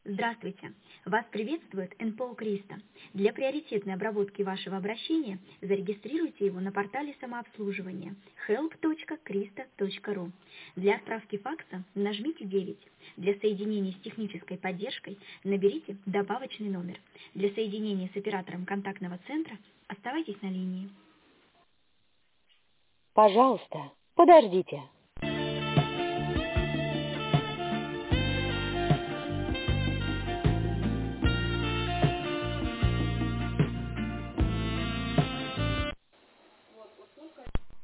Здравствуйте! Вас приветствует НПО «Криста». Для приоритетной обработки вашего обращения зарегистрируйте его на портале самообслуживания help.krista.ru. Для отправки факса нажмите 9. Для соединения с технической поддержкой наберите добавочный номер. Для соединения с оператором контактного центра оставайтесь на линии. Пожалуйста, подождите.